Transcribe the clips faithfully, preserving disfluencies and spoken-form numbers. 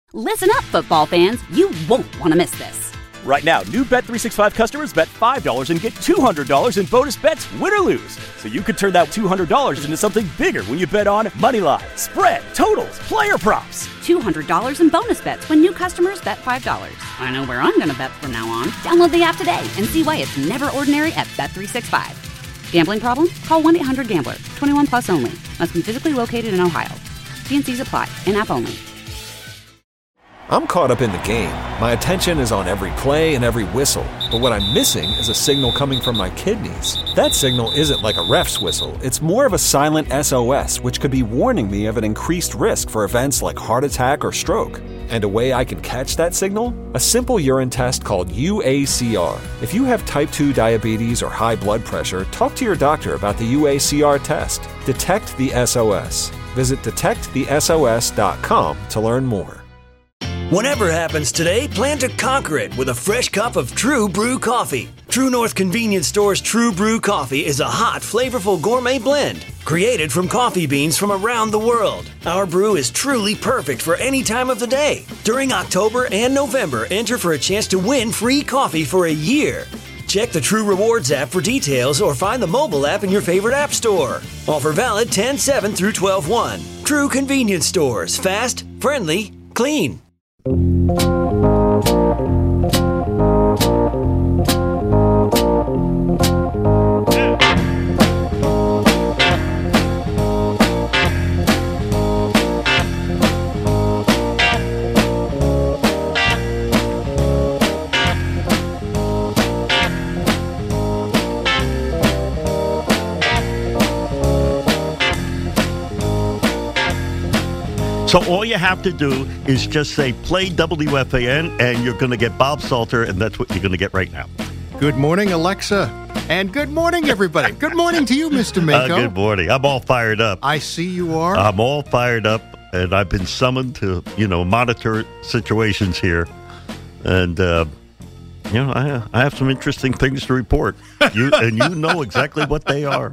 Listen up, football fans. You won't want to miss this. Right now, new Bet three sixty-five customers bet five dollars and get two hundred dollars in bonus bets, win or lose. So you could turn that two hundred dollars into something bigger when you bet on money line, spread, totals, player props. two hundred dollars in bonus bets when new customers bet five dollars. I know where I'm going to bet from now on. Download the app today and see why it's never ordinary at Bet three sixty-five. Gambling problem? Call one eight hundred gambler. twenty-one plus only. Must be physically located in Ohio. T and C's apply. In-app only. I'm caught up in the game. My attention is on every play and every whistle. But what I'm missing is a signal coming from my kidneys. That signal isn't like a ref's whistle. It's more of a silent S O S, which could be warning me of an increased risk for events like heart attack or stroke. And a way I can catch that signal? A simple urine test called U A C R. If you have type two diabetes or high blood pressure, talk to your doctor about the U A C R test. Detect the S O S. Visit detect the S O S dot com to learn more. Whatever happens today, plan to conquer it with a fresh cup of True Brew coffee. True North Convenience Store's True Brew coffee is a hot, flavorful gourmet blend created from coffee beans from around the world. Our brew is truly perfect for any time of the day. During October and November, enter for a chance to win free coffee for a year. Check the True Rewards app for details or find the mobile app in your favorite app store. Offer valid ten seven through twelve one. True Convenience Stores. Fast, friendly, clean. So all you have to do is just say, play W F A N, and you're going to get Bob Salter, and that's what you're going to get right now. Good morning, Alexa. And good morning, everybody. Good morning to you, Mister Mako. Uh, good morning. I'm all fired up. I see you are. I'm all fired up, and I've been summoned to, you know, monitor situations here. And, uh, you know, I, I have some interesting things to report. You And you know exactly what they are.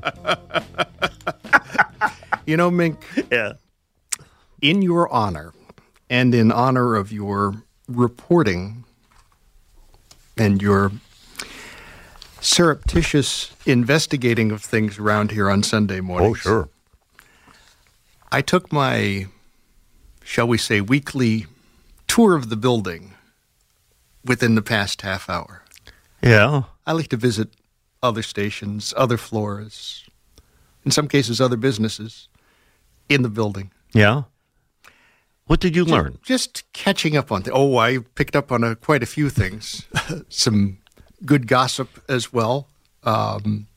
You know, Mink. Yeah. In your honor, and in honor of your reporting and your surreptitious investigating of things around here on Sunday mornings. Oh, sure. I took my, shall we say, weekly tour of the building within the past half hour. Yeah. I like to visit other stations, other floors, in some cases other businesses in the building. Yeah. What did you learn? Just catching up on things. Oh, I picked up on a, quite a few things. Some good gossip as well. Um,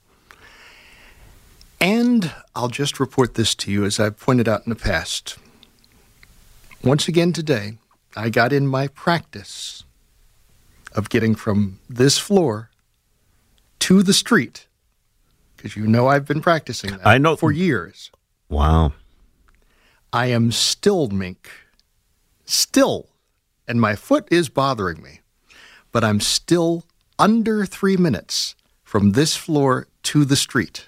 and I'll just report this to you as I've pointed out in the past. Once again today, I got in my practice of getting from this floor to the street, because you know I've been practicing that I know. for years. Wow. I am still, Mink, still, and my foot is bothering me, but I'm still under three minutes from this floor to the street.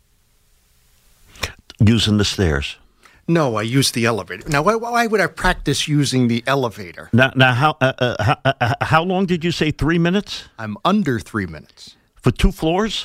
Using the stairs. No, I use the elevator. Now, why, why would I practice using the elevator? Now, now how, uh, uh, how, uh, how long did you say? Three minutes? I'm under three minutes. For two floors?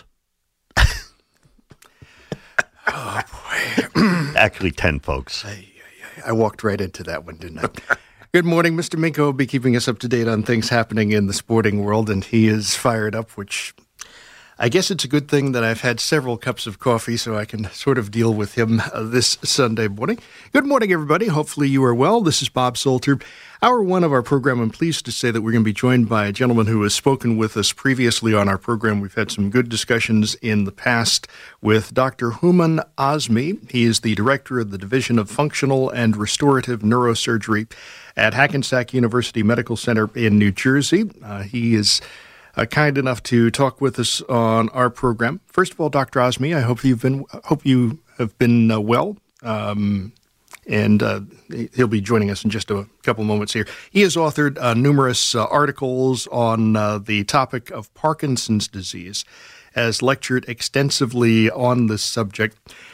Oh, boy. Actually, ten, folks. I, I, I walked right into that one, didn't I? Good morning. Mister Minko will be keeping us up to date on things happening in the sporting world, and he is fired up, which I guess it's a good thing that I've had several cups of coffee so I can sort of deal with him uh, this Sunday morning. Good morning, everybody. Hopefully you are well. This is Bob Salter. Hour one of our program, I'm pleased to say that we're going to be joined by a gentleman who has spoken with us previously on our program. We've had some good discussions in the past with Doctor Hooman Azmi. He is the director of the Division of Functional and Restorative Neurosurgery at Hackensack University Medical Center in New Jersey. Uh, he is Uh, kind enough to talk with us on our program. First of all, Doctor Azmi, I hope you've been hope you have been uh, well, um, and uh, he'll be joining us in just a couple moments here. He has authored uh, numerous uh, articles on uh, the topic of Parkinson's disease, has lectured extensively on this subject.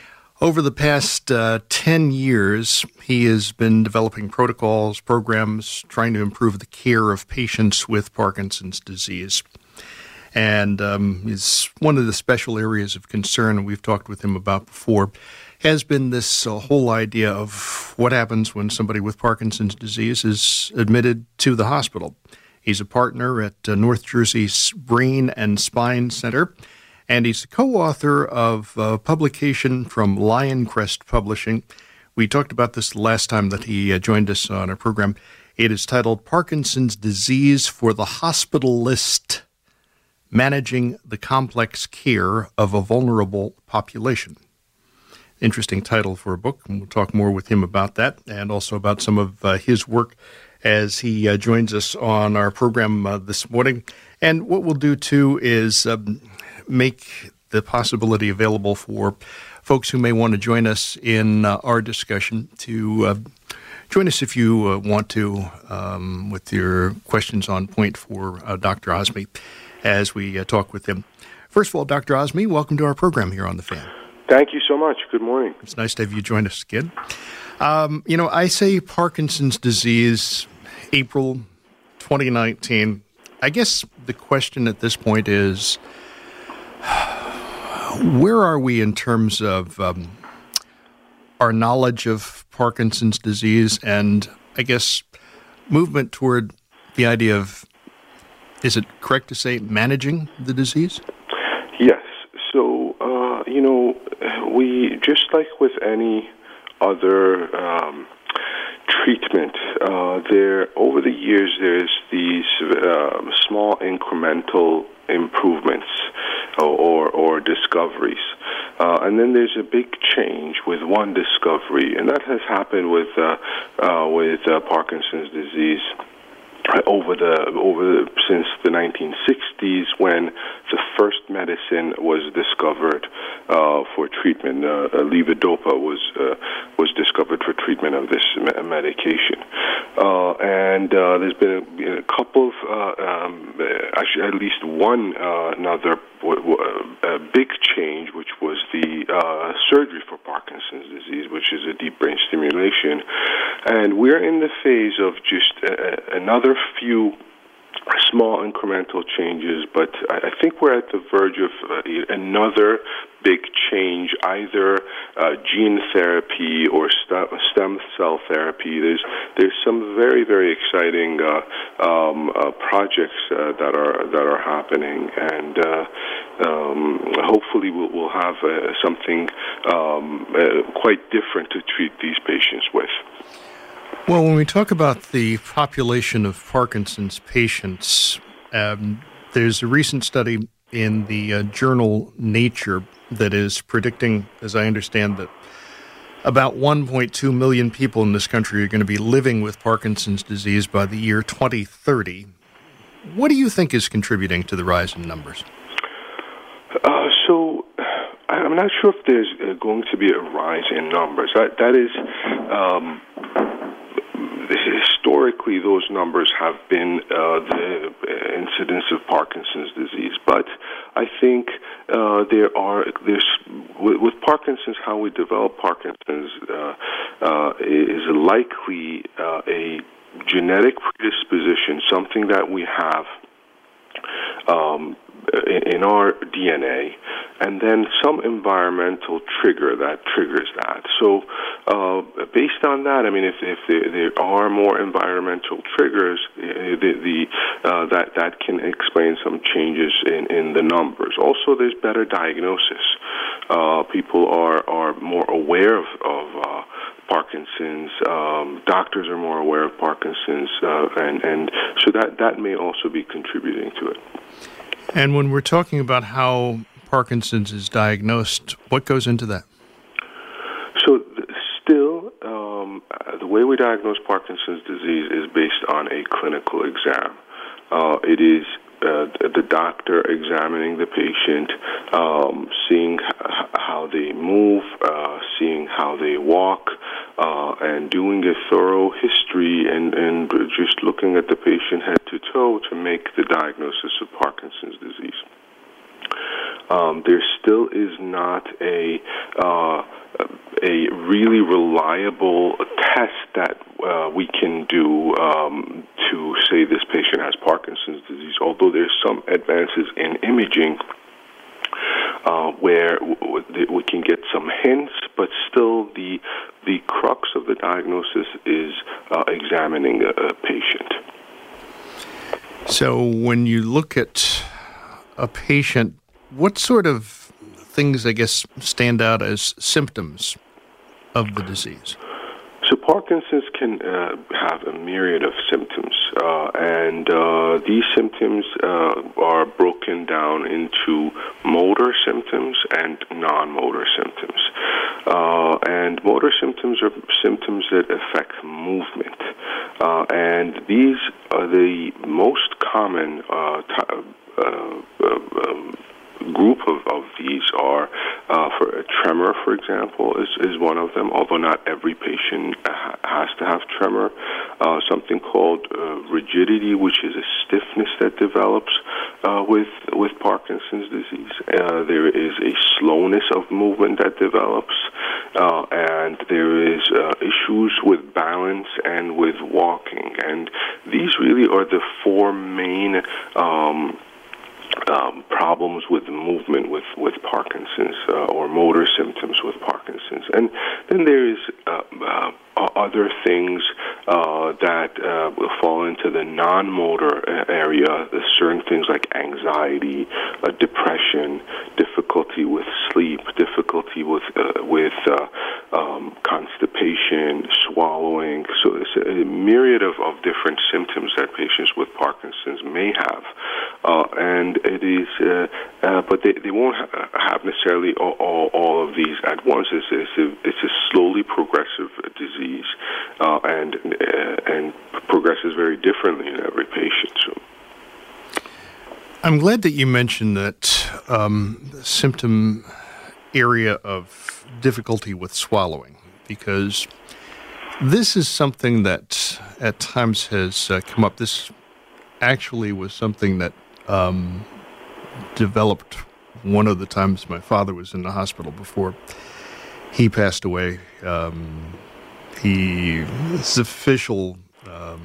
Over the past uh, ten years, he has been developing protocols, programs, trying to improve the care of patients with Parkinson's disease. And um, is one of the special areas of concern we've talked with him about before has been this uh, whole idea of what happens when somebody with Parkinson's disease is admitted to the hospital. He's a partner at uh, North Jersey's Brain and Spine Center, and he's the co-author of a publication from Lioncrest Publishing. We talked about this the last time that he uh, joined us on our program. It is titled Parkinson's Disease for the Hospitalist, Managing the Complex Care of a Vulnerable Population. Interesting title for a book, and we'll talk more with him about that and also about some of uh, his work as he uh, joins us on our program uh, this morning. And what we'll do, too, is um, make the possibility available for folks who may want to join us in uh, our discussion to uh, join us if you uh, want to um, with your questions on point for uh, Doctor Ozmy as we uh, talk with him. First of all, Doctor Ozmy, welcome to our program here on The Fan. Thank you so much. Good morning. It's nice to have you join us again. Um, you know, I say Parkinson's disease, April twenty nineteen. I guess the question at this point is, where are we in terms of um, our knowledge of Parkinson's disease and, I guess, movement toward the idea of, is it correct to say, managing the disease? Yes. So, uh, you know, we, just like with any other um, treatment, uh, there, over the years, there's these uh, small incremental improvements or, or, or discoveries. Uh, and then there's a big change with one discovery, and that has happened with, uh, uh, with uh, Parkinson's disease over the over the, since the nineteen sixties, when the first medicine was discovered uh, for treatment. Uh, levodopa was uh, was discovered for treatment of this me- medication, uh, and uh, there's been a, a couple of uh, um, actually at least one uh, another w- w- a big change, which was the uh, surgery for Parkinson's disease, which is a deep brain stimulation, and we're in the phase of just uh, another few small incremental changes, but I think we're at the verge of uh, another big change, either uh, gene therapy or stem cell therapy. There's there's some very very exciting uh, um, uh, projects uh, that are that are happening, and uh, um, hopefully we'll, we'll have uh, something um, uh, quite different to treat these patients with. Well, when we talk about the population of Parkinson's patients, um, there's a recent study in the uh, journal Nature that is predicting, as I understand, that about one point two million people in this country are going to be living with Parkinson's disease by the year twenty thirty. What do you think is contributing to the rise in numbers? Uh, so I'm not sure if there's uh, going to be a rise in numbers. That that is. Um, Historically, those numbers have been uh, the incidence of Parkinson's disease, but I think uh, there are there's with, with Parkinson's, how we develop Parkinson's uh, uh, is likely uh, a genetic predisposition, something that we have um, in, in our D N A, and then some environmental trigger that triggers that. So uh, based on that, I mean, if, if there, there are more environmental triggers, the, the, uh, that, that can explain some changes in, in the numbers. Also, there's better diagnosis. Uh, people are, are more aware of, of uh, Parkinson's. Um, doctors are more aware of Parkinson's, uh, and, and so that, that may also be contributing to it. And when we're talking about how Parkinson's is diagnosed, what goes into that? So th- still, um, the way we diagnose Parkinson's disease is based on a clinical exam. Uh, it is uh, the doctor examining the patient, um, seeing h- how they move, uh, seeing how they walk, uh, and doing a thorough history and, and just looking at the patient head to toe to make the diagnosis of Parkinson's disease. um, there still is not a uh, a really reliable test that uh, we can do um, to say this patient has Parkinson's disease, although there's some advances in imaging uh, where w- we can get some hints, but still the the crux of the diagnosis is uh, examining a, a patient. So when you look at a patient, what sort of things, I guess, stand out as symptoms of the disease? So Parkinson's can uh, have a myriad of symptoms, uh, and uh, these symptoms uh, are broken down into motor symptoms and non-motor symptoms. Uh, and motor symptoms are symptoms that affect movement, uh, and these are the most common uh, t- uh, uh, um, group of, of these are uh, for a tremor, for example, is, is one of them, although not every patient ha- has to have tremor. Uh, something called uh, rigidity, which is a stiffness that develops uh, with with Parkinson's disease. Uh, there is a slowness of movement that develops, uh, and there is uh, issues with balance and with walking. And these really are the four main um Um, problems with movement with, with Parkinson's uh, or motor symptoms with Parkinson's. And then there is uh, uh, other things uh, that uh, will fall into the non-motor area, certain things like anxiety, uh, depression, difficulty with sleep, difficulty with, uh, with uh, um, constipation, swallowing. So it's a myriad of, of different symptoms that patients with Parkinson's may have. Uh, and it is, uh, uh, but they, they won't ha- have necessarily all, all, all of these at once. It's, it's, a, it's a slowly progressive disease, uh, and uh, and progresses very differently in every patient. So. I'm glad that you mentioned that um, the symptom area of difficulty with swallowing, because this is something that at times has uh, come up. This actually was something that um, developed one of the times my father was in the hospital before he passed away. Um, he, his official um,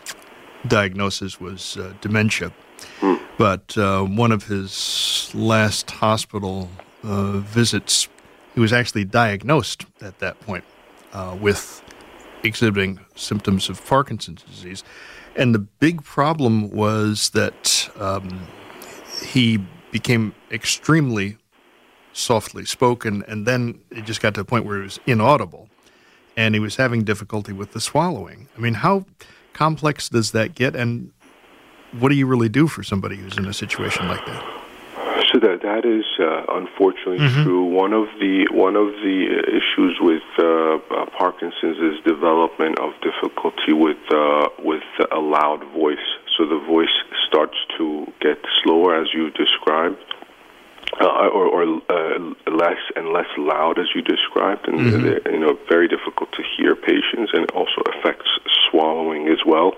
diagnosis was uh, dementia, but uh, one of his last hospital uh, visits, he was actually diagnosed at that point uh, with exhibiting symptoms of Parkinson's disease. And the big problem was that um, he became extremely softly spoken, and then it just got to a point where he was inaudible, and he was having difficulty with the swallowing. I mean, how complex does that get, and what do you really do for somebody who's in a situation like that? So that that is uh, unfortunately mm-hmm. true. One of the one of the issues with uh, uh, Parkinson's is development of difficulty with uh, with a loud voice. So the voice starts to get slower, as you described, uh, or, or uh, less and less loud, as you described, and mm-hmm. you know, very difficult to hear patients, and it also affects swallowing as well.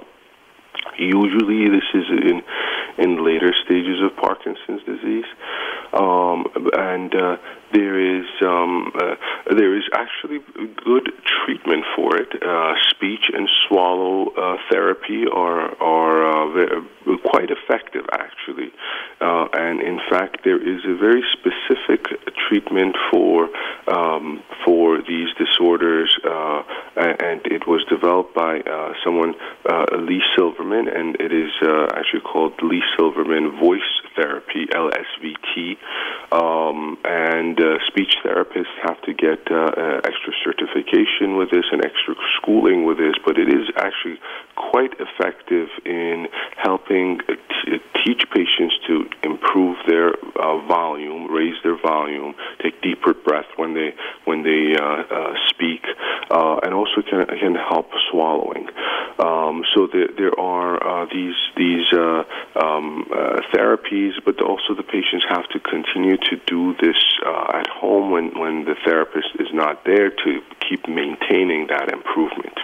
Usually, this is in in later stages of Parkinson's disease, um, and uh, there is um, uh, there is actually good treatment for it. Uh, speech and swallow uh, therapy are are uh, very, quite effective, actually, uh, and in fact, there is a very specific treatment for um, for these disorders, uh, and it was developed by uh, someone, uh, Lee Silverman, and it is uh, actually called Lee Silverman Voice Therapy, L S V T, um, and uh, speech therapists have to get uh, uh, extra certification with this and extra schooling with this, but it is actually quite effective in helping uh, t- teach patients to improve their uh, volume, raise their volume, take deeper breath when they when they uh, uh, speak, uh, and also can can help swallowing. Um, so there there are uh, these these uh, um, uh, therapies, but also the patients have to continue to do this uh, at home when, when the therapist is not there to keep maintaining that improvement.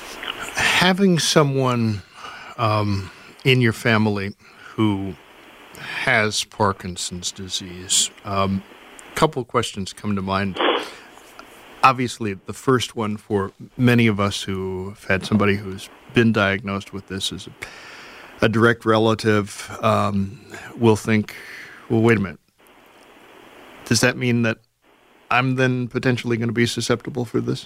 Having someone um, in your family who has Parkinson's disease. Um, a couple of questions come to mind. Obviously, the first one for many of us who have had somebody who's been diagnosed with this is a, a direct relative um, will think, well, wait a minute. Does that mean that I'm then potentially going to be susceptible for this?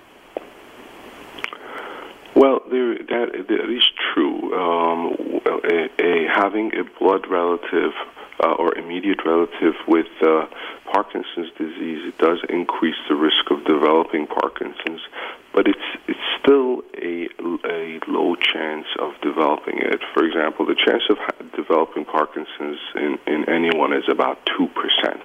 Well, there, that, that is true. Um, a, a, having a blood relative uh, or immediate relative with uh, Parkinson's disease, it does increase the risk of developing Parkinson's, but it's it's still a, a low chance of developing it. For example, the chance of ha- developing Parkinson's in, in anyone is about two percent.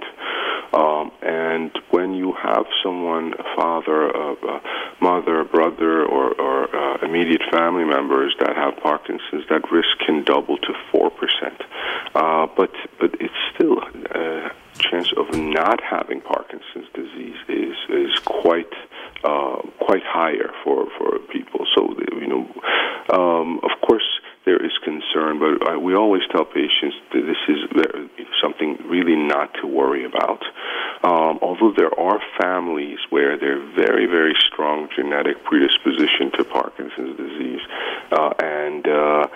Um, and when you have someone, a father, a, a mother, a brother, or, or uh, immediate family members that have Parkinson's, that risk can double to four percent. Uh, but but it's still a chance of not having Parkinson's disease is is quite uh, quite higher for, for people. So you know, um, of course, there is concern, but uh, we always tell patients that this is something really not to worry about. Um, although there are families where they're very, very strong genetic predisposition to Parkinson's disease, uh, and uh,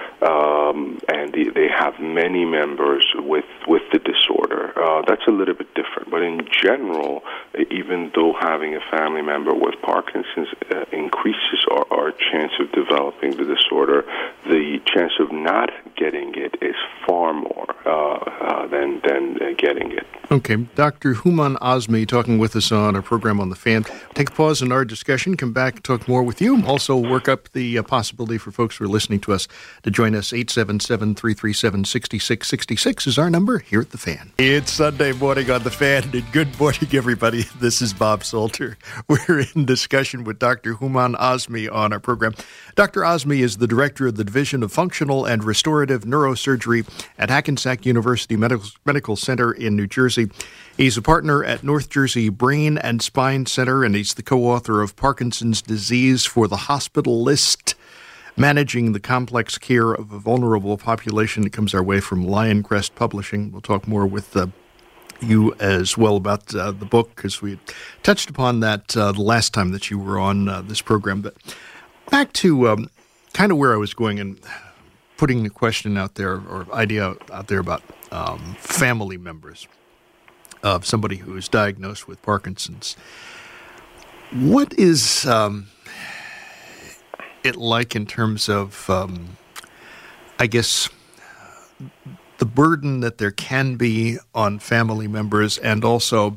um, and they, they have many members with with the disorder. Uh, that's a little bit different. But in general, even though having a family member with Parkinson's uh, increases our, our chance of developing the disorder, the chance of not getting it is far more uh, uh, than than uh, getting it. Okay, Doctor Houman Azmi talking with us on our program on The Fan. Take a pause in our discussion, come back and talk more with you. Also work up the uh, possibility for folks who are listening to us to join us. eight seven seven, three three seven, six six six six is our number here at The Fan. It's Sunday morning on The Fan, and good morning, everybody. This is Bob Salter. We're in discussion with Doctor Houman Azmi on our program. Doctor Azmi is the director of the Division of Functional and Restorative Neurosurgery at Hackensack University Medical, Medical Center in New Jersey. He's a partner at North Jersey Brain and Spine Center, and he's the co-author of Parkinson's Disease for the Hospital List, Managing the Complex Care of a Vulnerable Population. It comes our way from Lioncrest Publishing. We'll talk more with uh, you as well about uh, the book, because we touched upon that uh, the last time that you were on uh, this program. But back to um, kind of where I was going and putting the question out there, or idea out there about um, family members of somebody who is diagnosed with Parkinson's. What is um, it like in terms of, um, I guess, the burden that there can be on family members, and also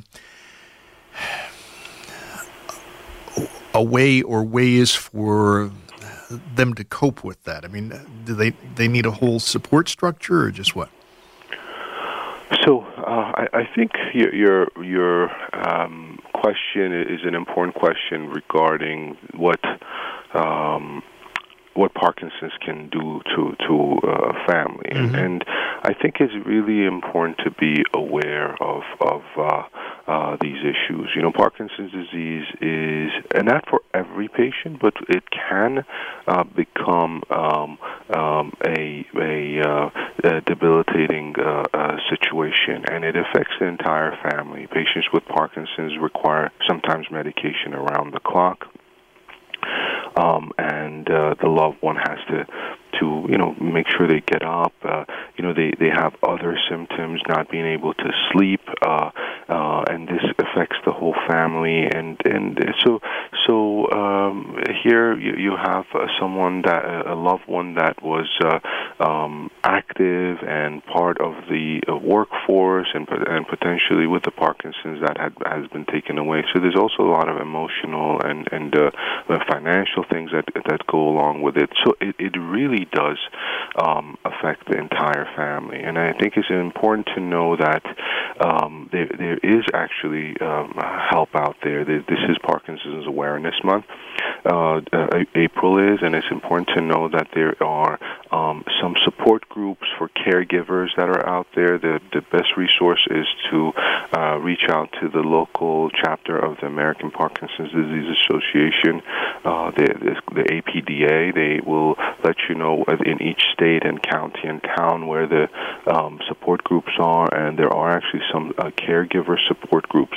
a way or ways for them to cope with that? I mean, do they they need a whole support structure, or just what? So uh, I, I think your your, your um, question is an important question regarding what um, what Parkinson's can do to to a family, mm-hmm. and I think it's really important to be aware of of uh, uh, these issues. You know, Parkinson's disease is, and not for every patient, but it can uh, become um, um, a a, uh, a debilitating uh, uh, situation, and it affects the entire family. Patients with Parkinson's require sometimes medication around the clock. Um, and uh, the loved one has to, to you know, make sure they get up. Uh, you know, they, they have other symptoms, not being able to sleep, uh, uh, and this affects the whole family. And and so so um, here you, you have uh, someone that a loved one that was uh, um, active and part of the uh, workforce, and and potentially with the Parkinson's that had has been taken away. So there's also a lot of emotional and and uh, financial things that that go along with it. So it, it really does um, affect the entire family, and I think it's important to know that um, there there is actually um, help out there. This is Parkinson's Awareness Month. Uh, uh, April is, and it's important to know that there are um, some support groups for caregivers that are out there. The the best resource is to uh, reach out to the local chapter of the American Parkinson's Disease Association, uh, the, the the A P D A. They will let you know in each state and county and town where the um, support groups are, and there are actually some uh, caregiver support groups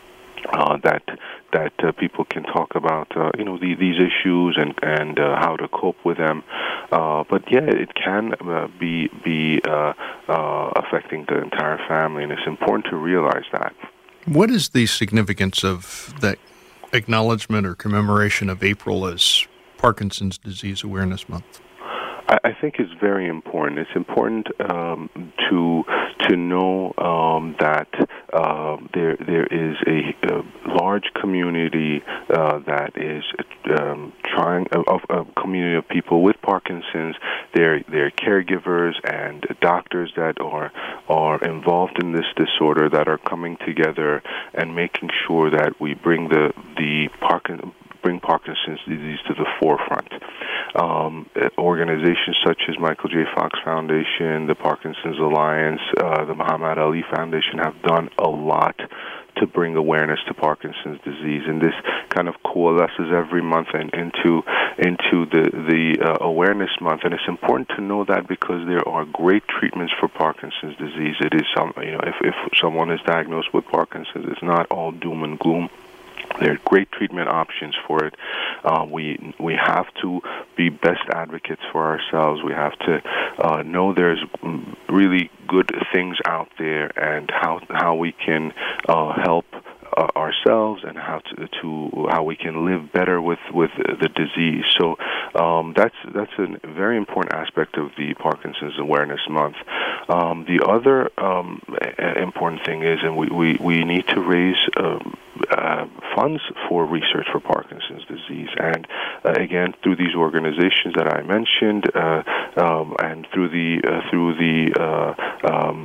Uh, that that uh, people can talk about, uh, you know, the, these issues and and uh, how to cope with them. Uh, but yeah, it can uh, be be uh, uh, affecting the entire family, and it's important to realize that. What is the significance of that acknowledgement or commemoration of April as Parkinson's Disease Awareness Month? I think it's very important. It's important um, to to know um, that uh, there there is a, a large community uh, that is um, trying of a community of people with Parkinson's. They're they're caregivers and doctors that are are involved in this disorder that are coming together and making sure that we bring the the Parkinson's bring Parkinson's disease to the forefront. Um, organizations such as Michael J. Fox Foundation, the Parkinson's Alliance, uh, the Muhammad Ali Foundation have done a lot to bring awareness to Parkinson's disease, and this kind of coalesces every month and into into the the uh, awareness month. And it's important to know that because there are great treatments for Parkinson's disease. It is some you know if if someone is diagnosed with Parkinson's, it's not all doom and gloom. There are great treatment options for it. Uh, we we have to be best advocates for ourselves. We have to uh, know there's really good things out there and how how we can uh, help uh, ourselves and how to, to how we can live better with, with the disease. So um, that's that's a very important aspect of the Parkinson's Awareness Month. Um, the other um, important thing is, and we, we, we need to raise um, Uh, funds for research for Parkinson's disease, and uh, again through these organizations that I mentioned, uh, um, and through the uh, through the uh, um,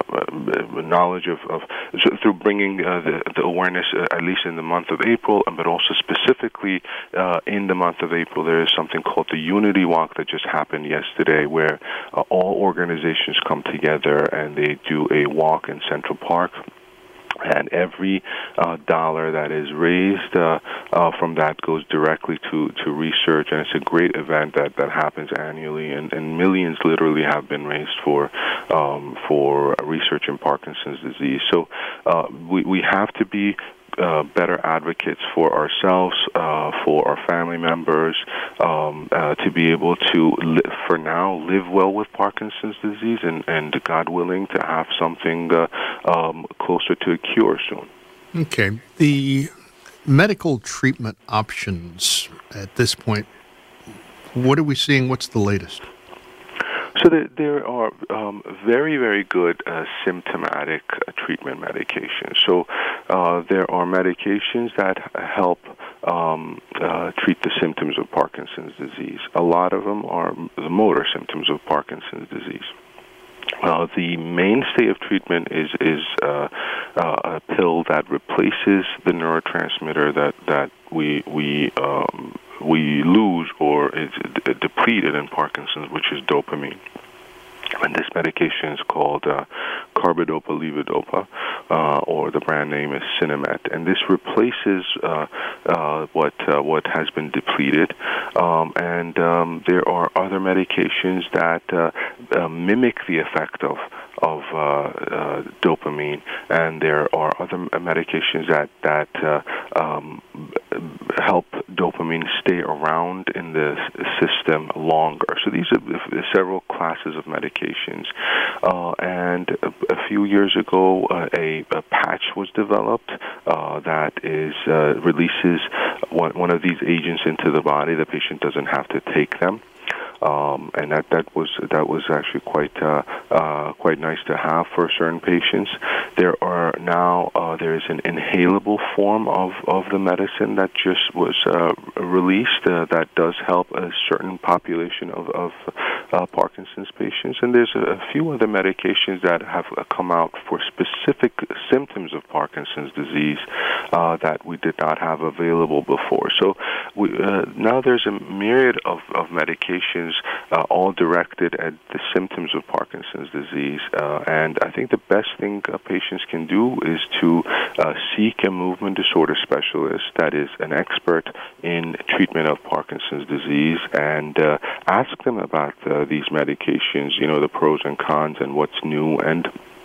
uh, knowledge of, of so through bringing uh, the, the awareness uh, at least in the month of April, but also specifically uh, in the month of April, there is something called the Unity Walk that just happened yesterday, where uh, all organizations come together and they do a walk in Central Park. And every uh, dollar that is raised uh, uh, from that goes directly to, to research, and it's a great event that, that happens annually, and, and millions literally have been raised for um, for research in Parkinson's disease. So uh, we we have to be Uh, better advocates for ourselves, uh, for our family members, um, uh, to be able to, li- for now, live well with Parkinson's disease, and, and God willing, to have something uh, um, closer to a cure soon. Okay. The medical treatment options at this point, what are we seeing? What's the latest? So there, there are um, very, very good uh, symptomatic uh, treatment medications. So uh, there are medications that help um, uh, treat the symptoms of Parkinson's disease. A lot of them are the motor symptoms of Parkinson's disease. Uh, the mainstay of treatment is is uh, uh, a pill that replaces the neurotransmitter that that we we um, we lose or is depleted in Parkinson's, which is dopamine. And this medication is called uh, carbidopa levodopa, uh, or the brand name is Sinemet. And this replaces uh, uh, what uh, what has been depleted. Um, and um, there are other medications that uh, uh, mimic the effect of of uh, uh, dopamine, and there are other medications that that uh, um, help dopamine stay around in the system longer. So these are several classes of medications. Uh, and a, a few years ago, uh, a, a patch was developed uh, that is uh, releases one, one of these agents into the body. The patient doesn't have to take them. Um, and that, that was that was actually quite uh, uh, quite nice to have for certain patients. There are now uh, there is an inhalable form of, of the medicine that just was uh, released uh, that does help a certain population of, of uh, Parkinson's patients. And there's a, a few other medications that have uh, come out for specific symptoms of Parkinson's disease uh, that we did not have available before. So we, uh, now there's a myriad of, of medications uh, all directed at the symptoms of Parkinson's disease. Uh, and I think the best thing uh, patients can do is to uh, seek a movement disorder specialist that is an expert in treatment of Parkinson's disease and uh, ask them about uh, these medications, you know, the pros and cons and what's new, and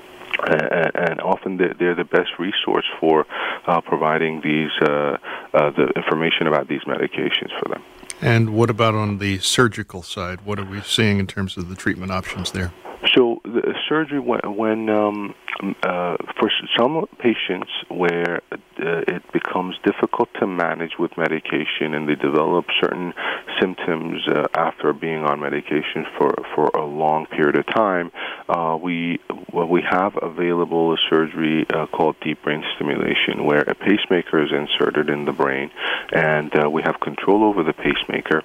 uh, and often they're the best resource for uh, providing these uh, uh, the information about these medications for them. And what about on the surgical side? What are we seeing in terms of the treatment options there? So the surgery, when, when um, uh, for some patients where uh, it becomes difficult to manage with medication and they develop certain symptoms uh, after being on medication for, for a long period of time, uh, we well, we have available a surgery uh, called deep brain stimulation, where a pacemaker is inserted in the brain, and uh, we have control over the pacemaker.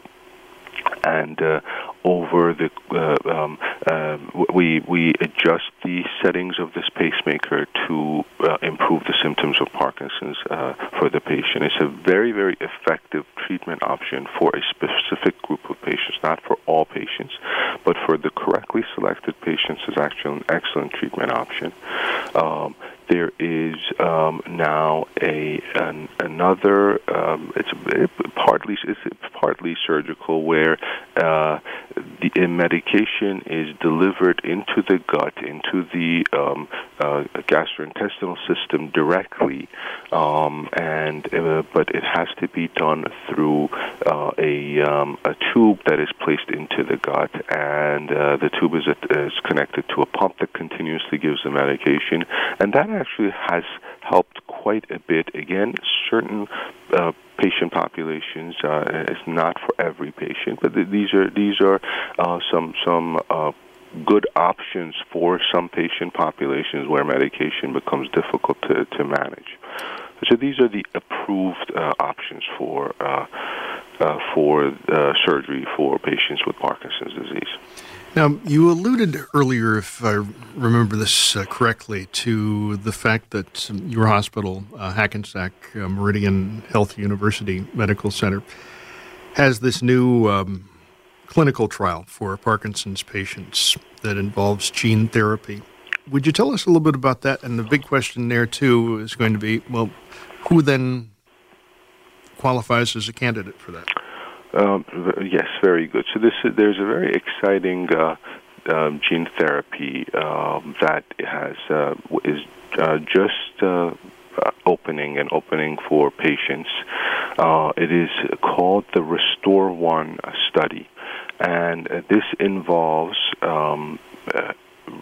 And uh, over the uh, um, uh, we we adjust the settings of this pacemaker to uh, improve the symptoms of Parkinson's uh, for the patient. It's a very, very effective treatment option for a specific group of patients, not for all patients, but for the correctly selected patients is actually an excellent treatment option. Um, There is um, now a an, another. Um, it's it partly it's partly surgical, where uh, the a medication is delivered into the gut, into the um, uh, gastrointestinal system directly, um, and uh, but it has to be done through uh, a um, a tube that is placed into the gut, and uh, the tube is is connected to a pump that continuously gives the medication, and that actually has helped quite a bit. Again, certain uh, patient populations, uh, it's not for every patient, but th- these are these are uh, some some uh, good options for some patient populations where medication becomes difficult to, to manage. So these are the approved uh, options for uh, uh, for uh, surgery for patients with Parkinson's disease. Now, you alluded earlier, if I remember this uh, correctly, to the fact that um, your hospital, uh, Hackensack uh, Meridian Health University Medical Center, has this new um, clinical trial for Parkinson's patients that involves gene therapy. Would you tell us a little bit about that? And the big question there, too, is going to be, well, who then qualifies as a candidate for that? Um, yes, very good. So this is, there's a very exciting uh, um, gene therapy um, that has uh, is uh, just uh, opening and opening for patients. Uh, it is called the Restore One study, and uh, this involves um, uh,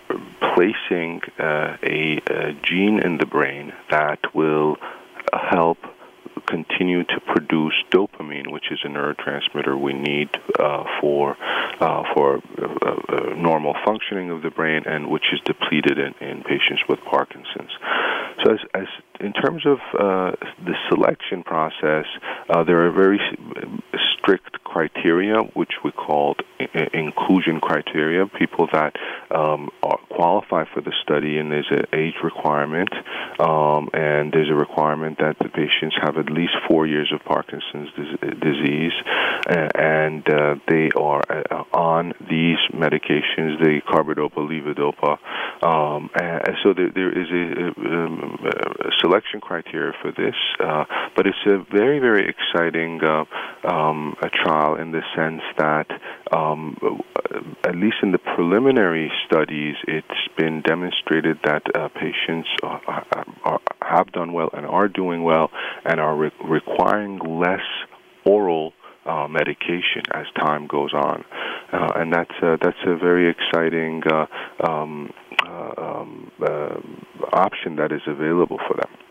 placing uh, a, a gene in the brain that will help continue to produce dopamine, which is a neurotransmitter we need uh, for uh, for uh, uh, normal functioning of the brain, and which is depleted in, in patients with Parkinson's. So, as, as in terms of uh, the selection process, uh, there are very strict criteria, which we called I- inclusion criteria. People that um, are, qualify for the study, and there's an age requirement, um, and there's a requirement that the patients have at least four years of Parkinson's dis- disease, uh, and uh, they are uh, on these medications, the carbidopa, levodopa. Um, and so there, there is a, a, a selection criteria for this, uh, but it's a very, very exciting uh, um, a trial in the sense that, um, at least in the preliminary studies, it's been demonstrated that uh, patients are, are, have done well and are doing well and are re- requiring less oral uh, medication as time goes on, uh, and that's uh, that's a very exciting uh, um, uh, um, uh, option that is available for them.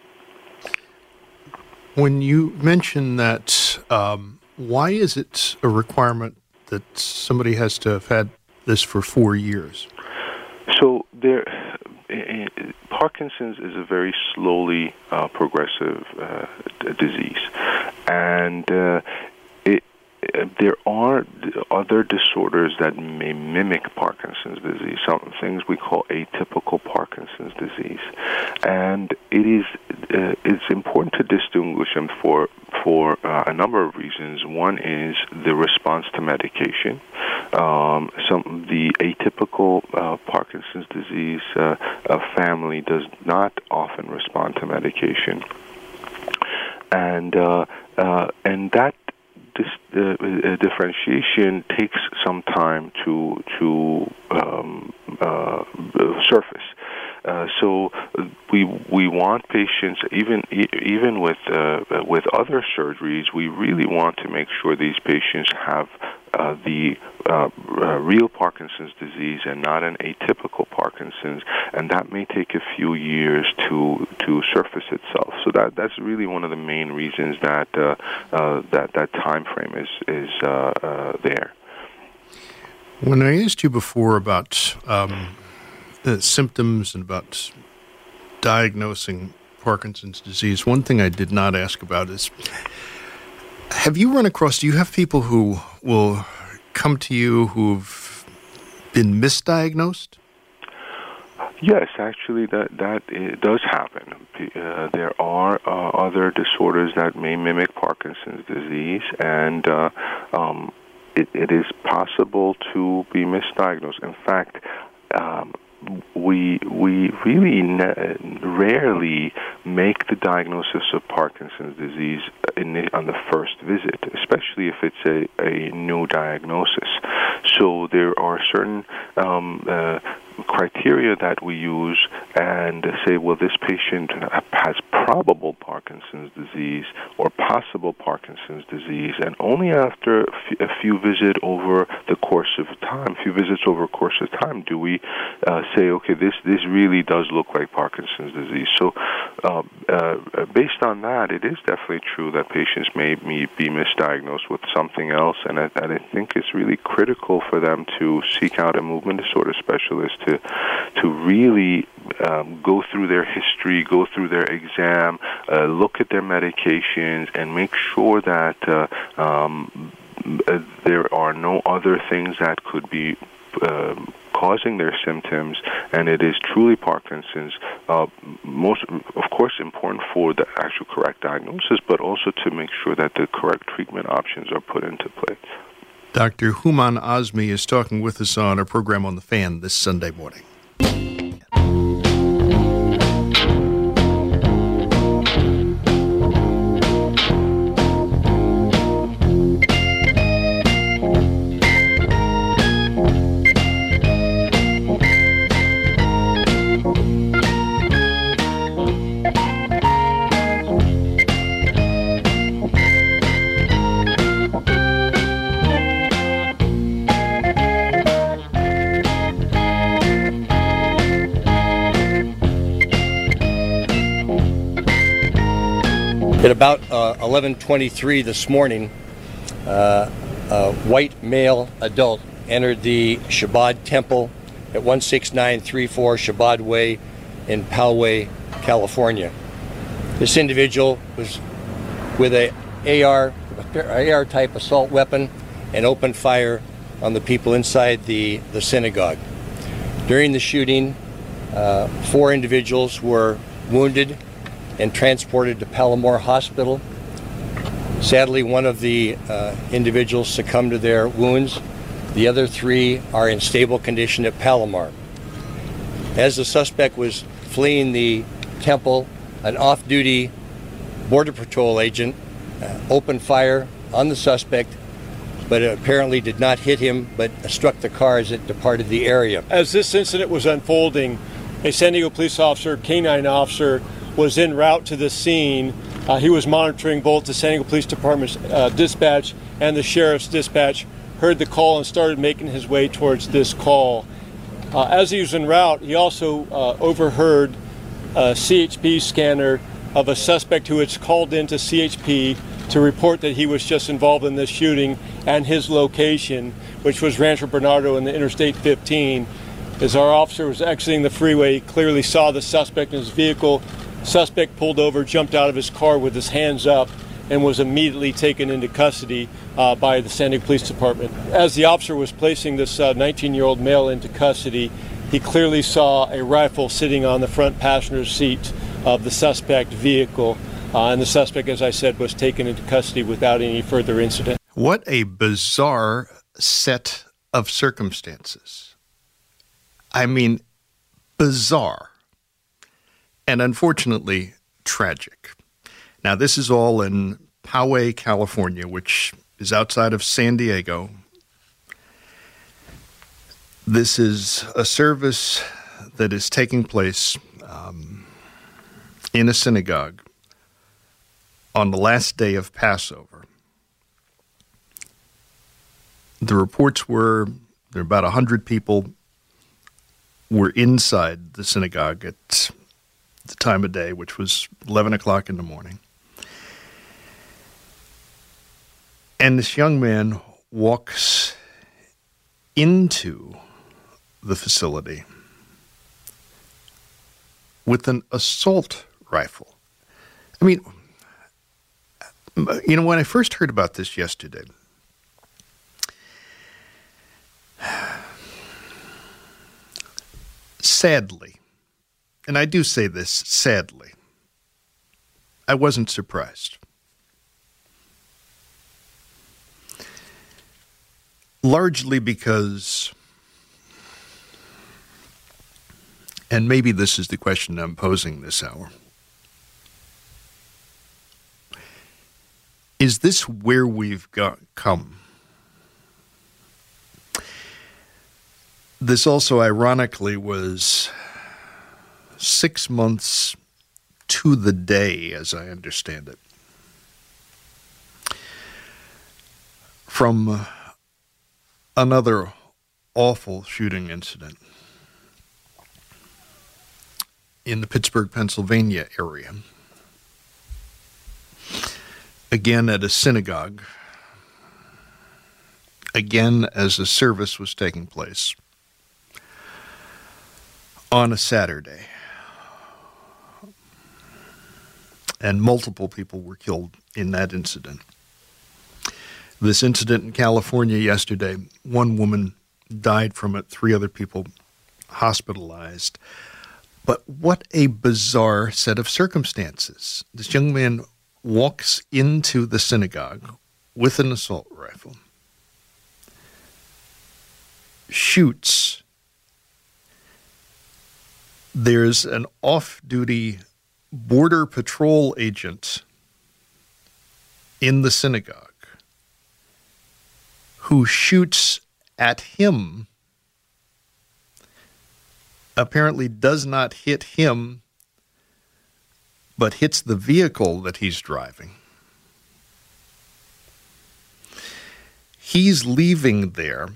When you mention that, um, why is it a requirement that somebody has to have had this for four years? So there, Parkinson's is a very slowly uh, progressive uh, d- disease, and uh, it, uh, there are other disorders that may mimic Parkinson's disease, some things we call atypical Parkinson's disease, and it is uh, it's important to distinguish them for for uh, a number of reasons. One is the response to medication. Um, some the atypical uh, Parkinson's disease uh, uh, family does not often respond to medication, and uh, uh, and that dis- uh, uh, differentiation takes some time to to um, uh, surface. Uh, so we we want patients, even even with uh, with other surgeries, we really want to make sure these patients have uh, the uh, uh, real Parkinson's disease and not an atypical Parkinson's, and that may take a few years to to surface itself. So that that's really one of the main reasons that uh, uh, that that time frame is is uh, uh, there. When I asked you before about um the symptoms and about diagnosing Parkinson's disease, one thing I did not ask about is, have you run across, do you have people who will come to you who've been misdiagnosed? Yes, actually, that that it does happen. Uh, there are uh, other disorders that may mimic Parkinson's disease, and uh, um, it, it is possible to be misdiagnosed. In fact, um, we we really ne- rarely make the diagnosis of Parkinson's disease in the, on the first visit, especially if it's a, a new diagnosis. So there are certain um, uh, criteria that we use and say, well, this patient has probable Parkinson's disease or possible Parkinson's disease, and only after a few visits over the course of time, a few visits over a course of time, do we uh, say, okay, this this really does look like Parkinson's disease. So uh, uh, based on that, it is definitely true that patients may be misdiagnosed with something else, and I, and I think it's really critical for them to seek out a movement disorder specialist to to really um, go through their history, go through their exam, uh, look at their medications, and make sure that uh, um, uh, there are no other things that could be uh, causing their symptoms, and it is truly Parkinson's. Uh, most, of course, important for the actual correct diagnosis, but also to make sure that the correct treatment options are put into place. Doctor Houman Azmi is talking with us on our program on The Fan this Sunday morning. At about uh, eleven twenty-three this morning, uh, a white male adult entered the Chabad Temple at one six nine three four Chabad Way in Poway, California. This individual was with a AR, AR type assault weapon and opened fire on the people inside the, the synagogue. During the shooting, uh, four individuals were wounded and transported to Palomar Hospital. Sadly, one of the uh, individuals succumbed to their wounds. The other three are in stable condition at Palomar. As the suspect was fleeing the temple, an off-duty Border Patrol agent uh, opened fire on the suspect, but it apparently did not hit him, but struck the car as it departed the area. As this incident was unfolding, a San Diego police officer, canine officer, was en route to the scene. Uh, he was monitoring both the San Diego Police Department's uh, dispatch and the sheriff's dispatch, heard the call and started making his way towards this call. Uh, as he was en route, he also uh, overheard a C H P scanner of a suspect who had called into C H P to report that he was just involved in this shooting and his location, which was Rancho Bernardo in the Interstate fifteen. As our officer was exiting the freeway, he clearly saw the suspect in his vehicle. Suspect pulled over, jumped out of his car with his hands up, and was immediately taken into custody uh, by the San Diego Police Department. As the officer was placing this uh, nineteen-year-old male into custody, he clearly saw a rifle sitting on the front passenger seat of the suspect vehicle. Uh, and the suspect, as I said, was taken into custody without any further incident. What a bizarre set of circumstances. I mean, bizarre. And unfortunately, tragic. Now, this is all in Poway, California, which is outside of San Diego. This is a service that is taking place um, in a synagogue on the last day of Passover. The reports were there were about one hundred people were inside the synagogue at the time of day, which was eleven o'clock in the morning. And this young man walks into the facility with an assault rifle. I mean, you know, when I first heard about this yesterday, sadly, and I do say this sadly, I wasn't surprised. Largely because, and maybe this is the question I'm posing this hour, is this where we've got come? This also, ironically, was six months to the day, as I understand it, from another awful shooting incident in the Pittsburgh, Pennsylvania area. Again at a synagogue. Again as a service was taking place on a Saturday. And multiple people were killed in that incident. This incident in California yesterday, one woman died from it, three other people hospitalized. But what a bizarre set of circumstances. This young man walks into the synagogue with an assault rifle, shoots. There's an off-duty border patrol agent in the synagogue who shoots at him, apparently does not hit him, but hits the vehicle that he's driving. He's leaving there,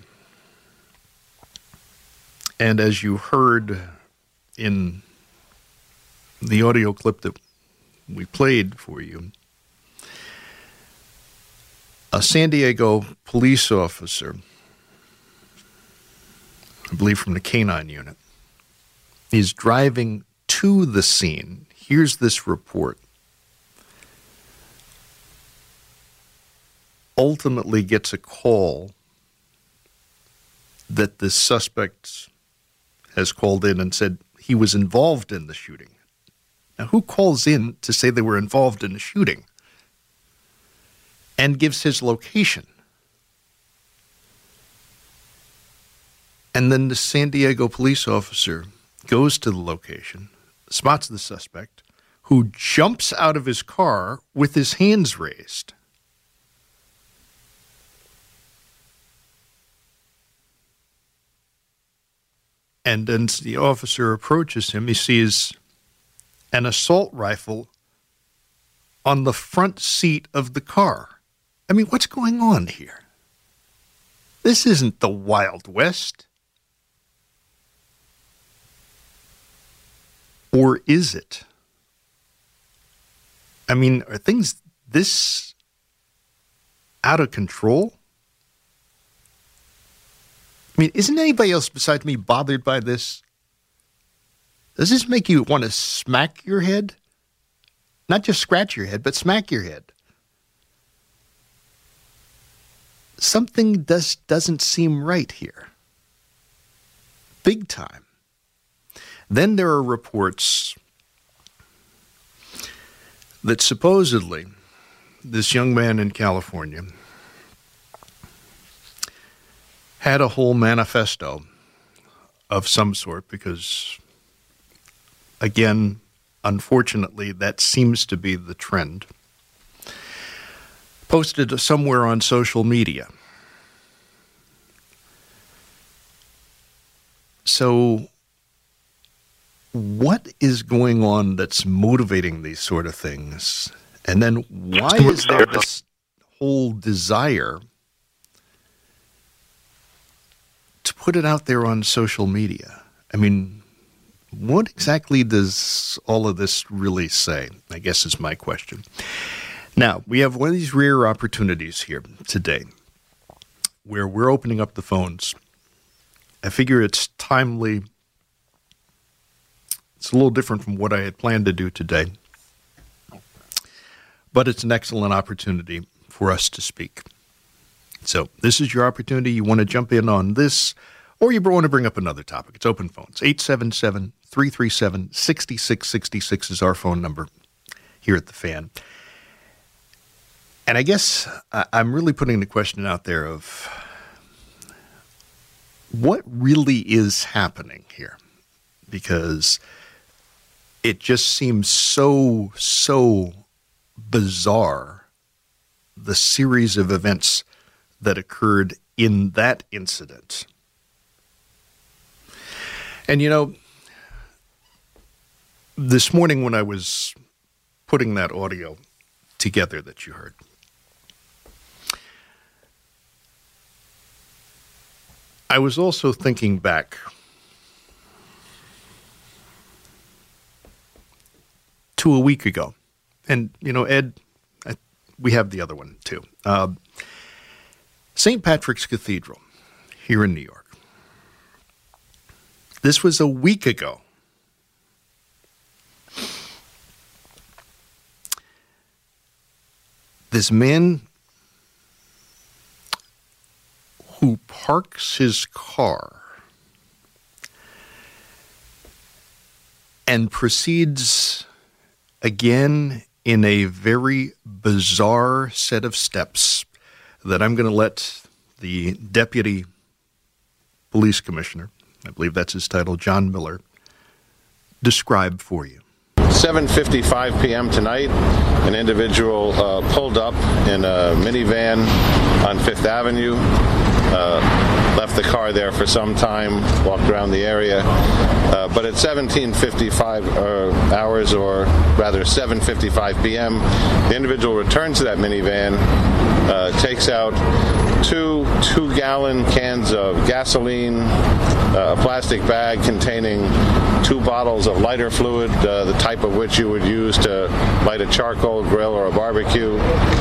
and as you heard in the audio clip that we played for you, a San Diego police officer, I believe from the canine unit, is driving to the scene. Here's this report. Ultimately gets a call that this suspect has called in and said he was involved in the shooting. Now, who calls in to say they were involved in a shooting and gives his location? And then the San Diego police officer goes to the location, spots the suspect, who jumps out of his car with his hands raised. And then the officer approaches him. He sees an assault rifle on the front seat of the car. I mean, what's going on here? This isn't the Wild West. Or is it? I mean, are things this out of control? I mean, isn't anybody else besides me bothered by this? Does this make you want to smack your head? Not just scratch your head, but smack your head. Something does, doesn't seem right here. Big time. Then there are reports that supposedly this young man in California had a whole manifesto of some sort because, again, unfortunately, that seems to be the trend, posted somewhere on social media. So what is going on that's motivating these sort of things? And then why is there this whole desire to put it out there on social media? I mean, what exactly does all of this really say, I guess is my question. Now, we have one of these rare opportunities here today where we're opening up the phones. I figure it's timely. It's a little different from what I had planned to do today, but it's an excellent opportunity for us to speak. So this is your opportunity. You want to jump in on this, or you want to bring up another topic. It's open phones. eight seven seven, three three seven, six six six six is our phone number here at The Fan. And I guess I'm really putting the question out there of what really is happening here, because it just seems so, so bizarre, the series of events that occurred in that incident. And, you know, this morning when I was putting that audio together that you heard, I was also thinking back to a week ago. And, you know, Ed, I, we have the other one too. Uh, Saint Patrick's Cathedral here in New York. This was a week ago. This man who parks his car and proceeds again in a very bizarre set of steps that I'm going to let the Deputy Police Commissioner, I believe that's his title, John Miller, describe for you. seven fifty-five p.m. tonight, an individual uh, pulled up in a minivan on Fifth Avenue, uh, left the car there for some time, walked around the area, uh, but at seventeen fifty-five uh, hours, or rather seven fifty-five p.m., the individual returns to that minivan, uh, takes out two two-gallon cans of gasoline, uh, a plastic bag containing two bottles of lighter fluid, uh, the type of which you would use to light a charcoal grill or a barbecue,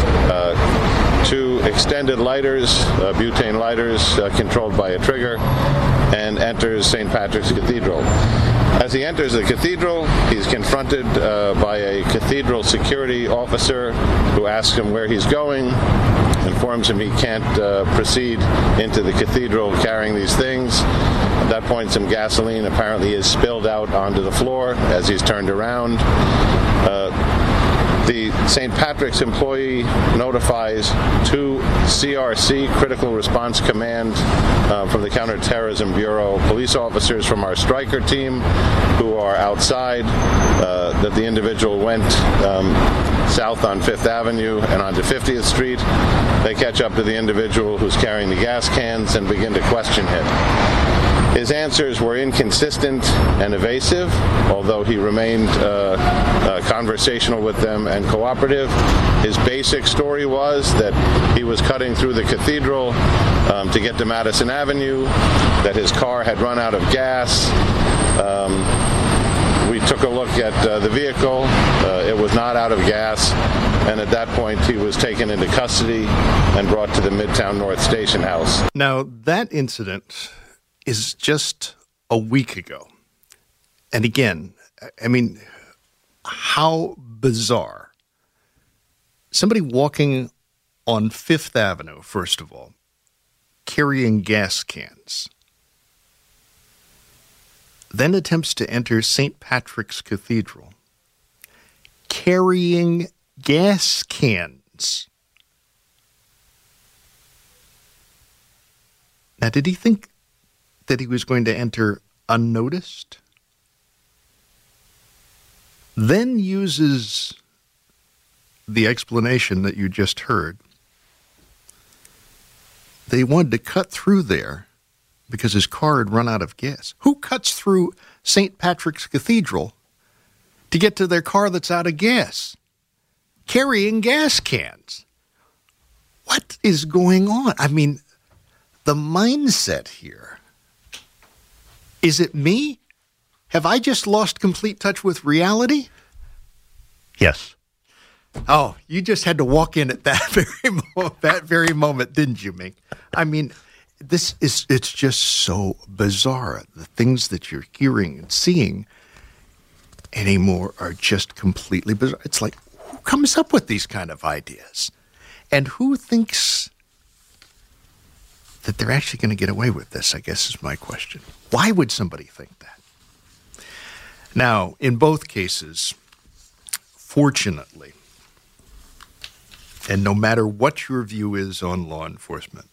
uh, two extended lighters, uh, butane lighters uh, controlled by a trigger, and enters Saint Patrick's Cathedral. As he enters the cathedral, he's confronted uh, by a cathedral security officer who asks him where he's going, informs him he can't uh, proceed into the cathedral carrying these things. At that point, some gasoline apparently is spilled out onto the floor as he's turned around. Uh, The Saint Patrick's employee notifies two C R C, Critical Response Command, uh, from the Counterterrorism Bureau, police officers from our Stryker team who are outside, uh, that the individual went um, south on Fifth Avenue and onto fiftieth Street. They catch up to the individual who's carrying the gas cans and begin to question him. His answers were inconsistent and evasive, although he remained uh, uh, conversational with them and cooperative. His basic story was that he was cutting through the cathedral um, to get to Madison Avenue, that his car had run out of gas. Um, we took a look at uh, the vehicle. Uh, it was not out of gas. And at that point, he was taken into custody and brought to the Midtown North Station House. Now, that incident is just a week ago. And again, I mean, how bizarre. Somebody walking on Fifth Avenue, first of all, carrying gas cans, then attempts to enter Saint Patrick's Cathedral, carrying gas cans. Now, did he think that he was going to enter unnoticed? Then uses the explanation that you just heard. They wanted to cut through there because his car had run out of gas. Who cuts through Saint Patrick's Cathedral to get to their car that's out of gas? Carrying gas cans. What is going on? I mean, the mindset here. Is it me? Have I just lost complete touch with reality? Yes. Oh, you just had to walk in at that very mo- that very moment, didn't you, Mink? I mean, this is it's just so bizarre. The things that you're hearing and seeing anymore are just completely bizarre. It's like, who comes up with these kind of ideas? And who thinks that they're actually going to get away with this, I guess is my question. Why would somebody think that? Now, in both cases, fortunately, and no matter what your view is on law enforcement,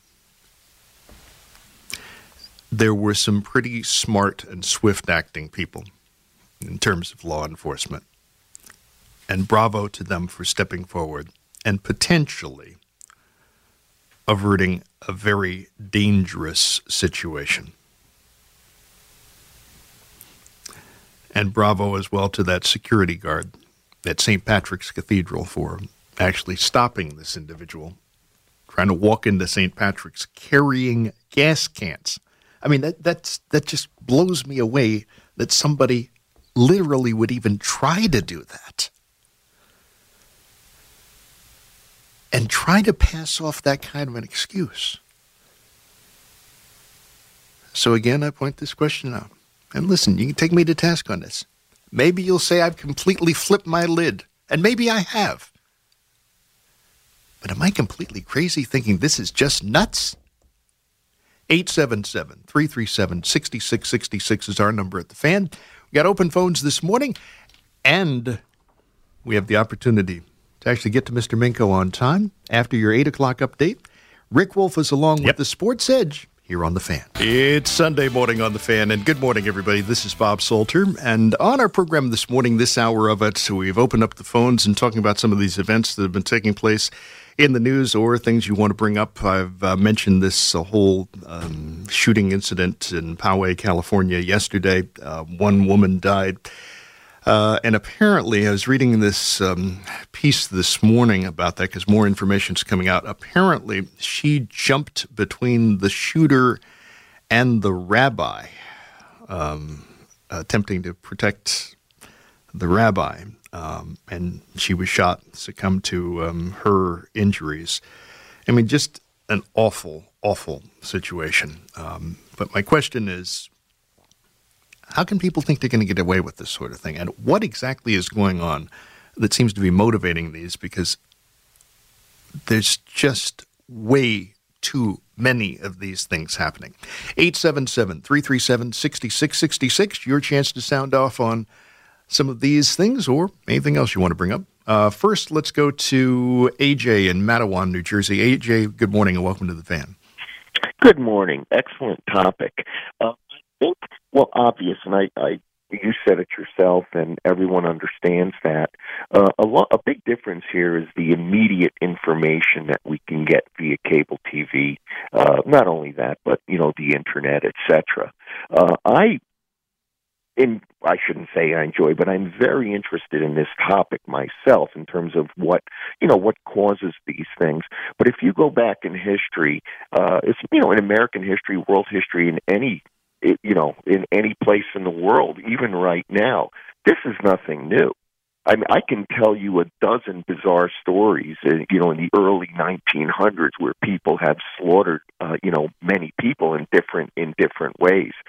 there were some pretty smart and swift-acting people in terms of law enforcement. And bravo to them for stepping forward and potentially averting a very dangerous situation. And bravo as well to that security guard at Saint Patrick's Cathedral for actually stopping this individual trying to walk into Saint Patrick's carrying gas cans. I mean, that that's that just blows me away that somebody literally would even try to do that. And try to pass off that kind of an excuse. So again, I point this question out. And listen, you can take me to task on this. Maybe you'll say I've completely flipped my lid. And maybe I have. But am I completely crazy thinking this is just nuts? eight seven seven, three three seven, six six six six is our number at the Fan. We got open phones this morning. And we have the opportunity to actually get to Mister Minko on time after your eight o'clock update. Rick Wolf is along yep. with the Sports Edge here on The Fan. It's Sunday morning on The Fan, and good morning, everybody. This is Bob Salter, and on our program this morning, this hour of it, we've opened up the phones and talking about some of these events that have been taking place in the news or things you want to bring up. I've uh, mentioned this uh, whole um, shooting incident in Poway, California yesterday. Uh, one woman died. Uh, and apparently, I was reading this um, piece this morning about that because more information is coming out. Apparently, she jumped between the shooter and the rabbi, um, attempting to protect the rabbi. Um, and she was shot, succumbed to um, her injuries. I mean, just an awful, awful situation. Um, but my question is, how can people think they're going to get away with this sort of thing? And what exactly is going on that seems to be motivating these? Because there's just way too many of these things happening. eight seven seven, three three seven, six six six six, your chance to sound off on some of these things or anything else you want to bring up. Uh, first, let's go to A J in Matawan, New Jersey. A J, good morning and welcome to the Fan. Good morning. Excellent topic. Uh, I think, well, obvious, and I, I, you said it yourself, and everyone understands that. Uh, a, lo- a big difference here is the immediate information that we can get via cable T V. Uh, not only that, but you know, the internet, et cetera. Uh, I, in I shouldn't say I enjoy, but I'm very interested in this topic myself in terms of what you know what causes these things. But if you go back in history, uh, it's you know in American history, world history, in any It, you know, in any place in the world, even right now, this is nothing new. I mean, I can tell you a dozen bizarre stories, uh, you know, in the early nineteen hundreds where people have slaughtered, uh, you know, many people in different in different ways.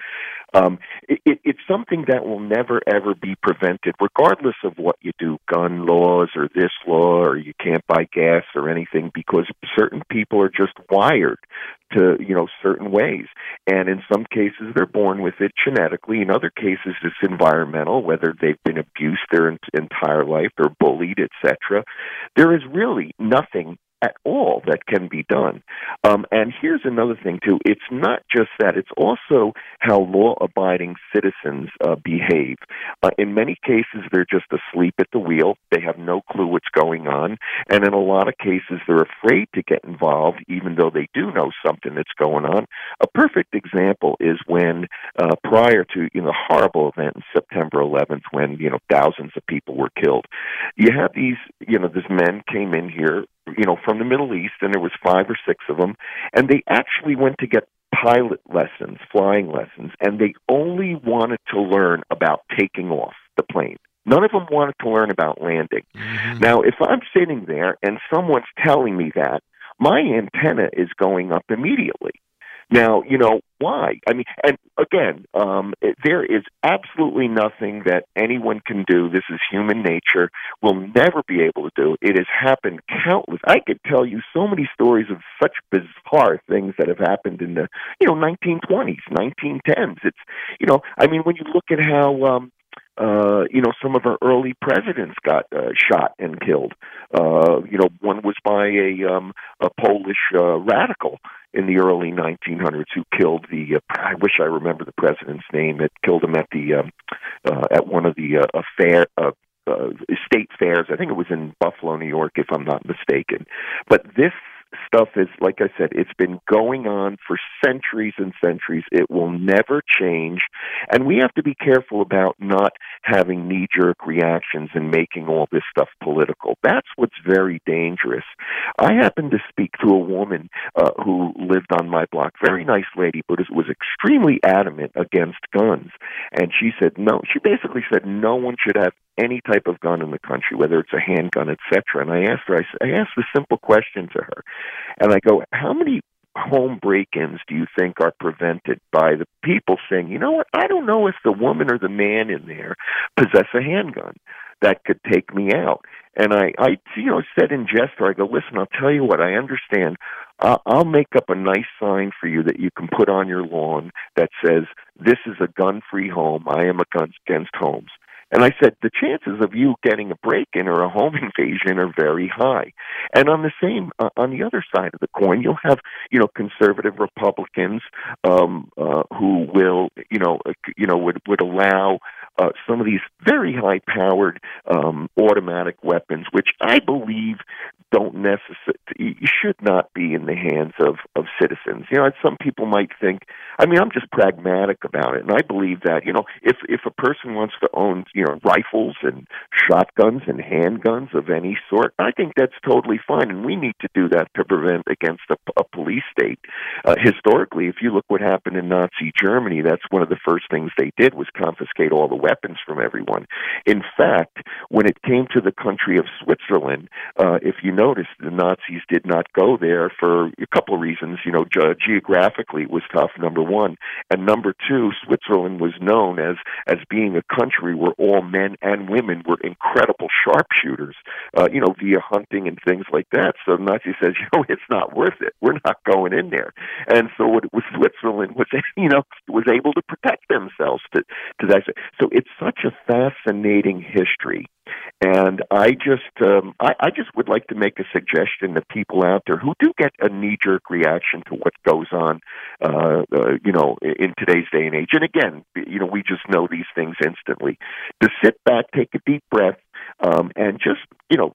Um, it, it, it's something that will never, ever be prevented, regardless of what you do, gun laws or this law, or you can't buy gas or anything, because certain people are just wired to, you know, certain ways. And in some cases, they're born with it genetically. In other cases, it's environmental, whether they've been abused their ent- entire life, they're bullied, et cetera. There is really nothing at all that can be done. Um, and here's another thing, too. It's not just that. It's also how law-abiding citizens uh, behave. Uh, in many cases, they're just asleep at the wheel. They have no clue what's going on. And in a lot of cases, they're afraid to get involved, even though they do know something that's going on. A perfect example is when, uh, prior to you know, the horrible event on September eleventh, when you know thousands of people were killed, you have these, you know, this men came in here, you know, from the Middle East, and there was five or six of them, and they actually went to get pilot lessons, flying lessons, and they only wanted to learn about taking off the plane. None of them wanted to learn about landing. Mm-hmm. Now, if I'm sitting there and someone's telling me that, my antenna is going up immediately. Now, you know, why? I mean, and again, um, it, there is absolutely nothing that anyone can do. This is human nature. We'll never be able to do. It has happened countless. I could tell you so many stories of such bizarre things that have happened in the, you know, nineteen twenties, nineteen tens. It's, you know, I mean, when you look at how, um, Uh, you know, some of our early presidents got uh, shot and killed. Uh, you know, one was by a, um, a Polish uh, radical in the early nineteen hundreds who killed the, uh, I wish I remember the president's name, it killed him at the, um, uh, at one of the uh, fair, uh, uh, state fairs. I think it was in Buffalo, New York, if I'm not mistaken. But this stuff is, like I said, it's been going on for centuries and centuries. It will never change. And we have to be careful about not having knee-jerk reactions and making all this stuff political. That's what's very dangerous. I happened to speak to a woman uh, who lived on my block, very nice lady, but was extremely adamant against guns. And she said, no, she basically said no one should have any type of gun in the country, whether it's a handgun, et cetera. And I asked her, I, I asked a simple question to her, and I go, how many home break-ins do you think are prevented by the people saying, you know what, I don't know if the woman or the man in there possess a handgun that could take me out. And I, I you know, said in gesture, I go, listen, I'll tell you what, I understand. Uh, I'll make up a nice sign for you that you can put on your lawn that says, this is a gun-free home. I am against homes. And I said, the chances of you getting a break-in or a home invasion are very high. And on the same, uh, on the other side of the coin, you'll have, you know, conservative Republicans um, uh, who will, you know, uh, you know, would would allow uh, some of these very high-powered um, automatic weapons, which I believe don't necessarily, should not be in the hands of, of citizens. You know, some people might think, I mean, I'm just pragmatic about it, and I believe that, you know, if if a person wants to own, you know, rifles and shotguns and handguns of any sort, I think that's totally fine, and we need to do that to prevent against a, a police state. Uh, historically, if you look what happened in Nazi Germany, that's one of the first things they did was confiscate all the weapons from everyone. In fact, when it came to the country of Switzerland, uh, if you notice, the Nazis did not go there for a couple of reasons. You know, ge- geographically it was tough, number one. And number two, Switzerland was known as, as being a country where all men and women were incredible sharpshooters, uh, you know, via hunting and things like that. So the Nazi says, you know, it's not worth it. We're not going in there. And so what it was, Switzerland was, you know, was able to protect themselves to, to that. So it's such a fascinating history. And I just, um, I, I just would like to make a suggestion to people out there who do get a knee-jerk reaction to what goes on, uh, uh, you know, in today's day and age. And again, you know, we just know these things instantly. To sit back, take a deep breath, um, and just, you know,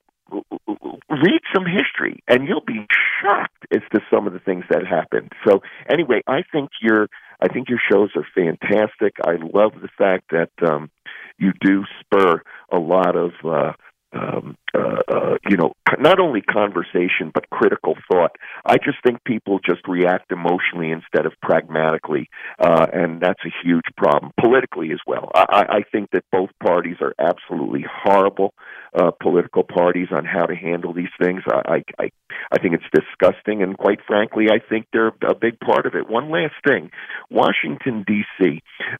read some history, and you'll be shocked as to some of the things that happened. So anyway, I think your, I think your shows are fantastic. I love the fact that um, you do spur a lot of, uh, um, uh, uh, you know, not only conversation, but critical thought. I just think people just react emotionally instead of pragmatically, uh, and that's a huge problem, politically as well. I, I think that both parties are absolutely horrible uh, political parties on how to handle these things. I, I, I think it's disgusting, and quite frankly, I think they're a big part of it. One last thing, Washington, D C,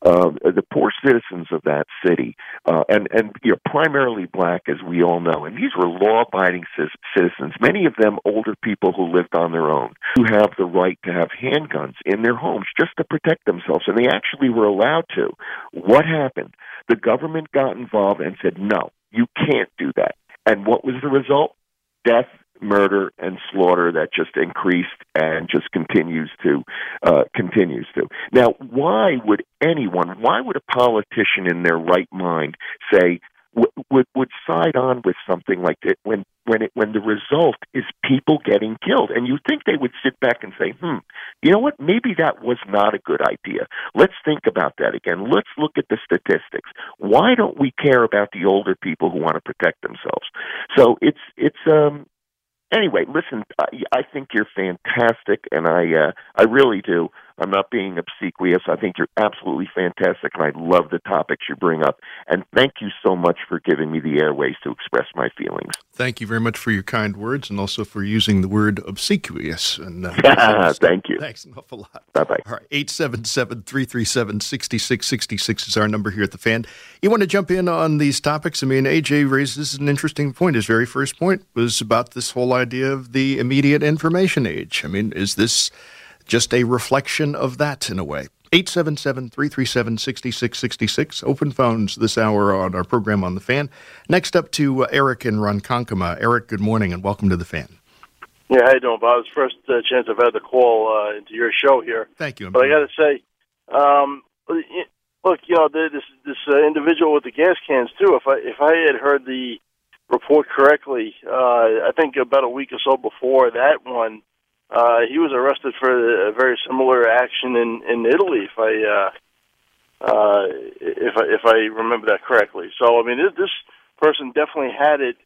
uh, the poor citizens of that city, uh, and and you know, primarily black, as we all know, and these were law-abiding c- citizens. Many of them older people who lived on their own, who have the right to have handguns in their homes just to protect themselves, and they actually were allowed to. What happened? The government got involved and said, "No, you can't do that." And what was the result? Death, murder, and slaughter that just increased and just continues to uh, continues to. Now, why would anyone, why would a politician in their right mind say w- would would side on with something like that when when it when the result is people getting killed? And you think they would sit back and say, "Hmm, you know what? Maybe that was not a good idea. Let's think about that again. Let's look at the statistics. Why don't we care about the older people who want to protect themselves?" So it's it's um. Anyway, listen, I, I think you're fantastic, and I uh, I really do. I'm not being obsequious. I think you're absolutely fantastic, and I love the topics you bring up. And thank you so much for giving me the airways to express my feelings. Thank you very much for your kind words, and also for using the word obsequious. And uh, Thank you. Thanks an awful lot. Bye-bye. All right, eight seven seven, three three seven, six six six six is our number here at the Fan. You want to jump in on these topics? I mean, A J raises an interesting point. His very first point was about this whole idea of the immediate information age. I mean, is this just a reflection of that in a way? eight seven seven, three three seven, six six six six. Open phones this hour on our program on The Fan. Next up to uh, Eric in Ronkonkoma. Eric, good morning and welcome to The Fan. Yeah, how you doing, Bob? It's the first uh, chance I've had to call uh, into your show here. Thank you. But I got to say, um, look, you know, this this uh, individual with the gas cans too. If I if I had heard the report correctly, uh, I think about a week or so before that one, uh, he was arrested for a very similar action in, in Italy. If I uh, uh, if I if I remember that correctly. So I mean, this, this person definitely had it.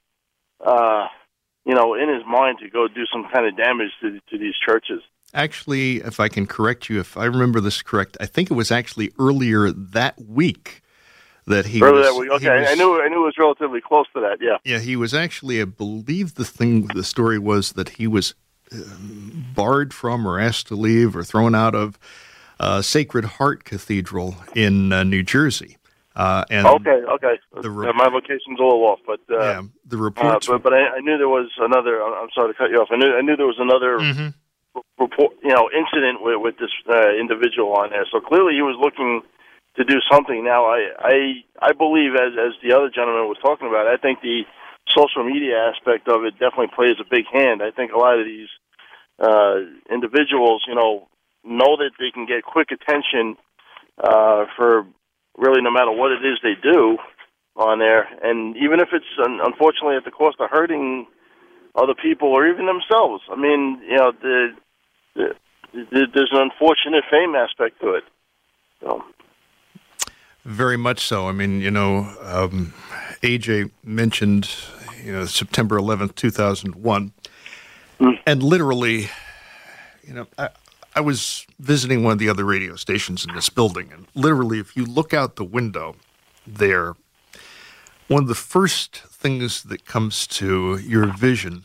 Uh, you know, in his mind to go do some kind of damage to, to these churches. Actually, if I can correct you, if I remember this correct, I think it was actually earlier that week that he earlier was... that week, okay. Was, I knew I knew it was relatively close to that, yeah. Yeah, he was actually, I believe the thing, the story was that he was uh, barred from or asked to leave or thrown out of uh, Sacred Heart Cathedral in uh, New Jersey. Uh, and okay, okay. The re- uh, my location's a little off, but uh, yeah, the reports. Uh, but but I, I knew there was another. I'm sorry to cut you off. I knew I knew there was another mm-hmm. report, you know, incident with, with this uh, individual on there. So clearly, he was looking to do something. Now, I I, I believe, as as the other gentleman was talking about, I think the social media aspect of it definitely plays a big hand. I think a lot of these uh, individuals, you know, know that they can get quick attention uh, for. Really, no matter what it is they do on there, and even if it's unfortunately at the cost of hurting other people or even themselves. I mean, you know, the, the, the, there's an unfortunate fame aspect to it. So. Very much so. I mean, you know, um, A J mentioned, you know, September eleventh, two thousand one, mm. and literally, you know, I, I was visiting one of the other radio stations in this building, and literally, if you look out the window there, one of the first things that comes to your vision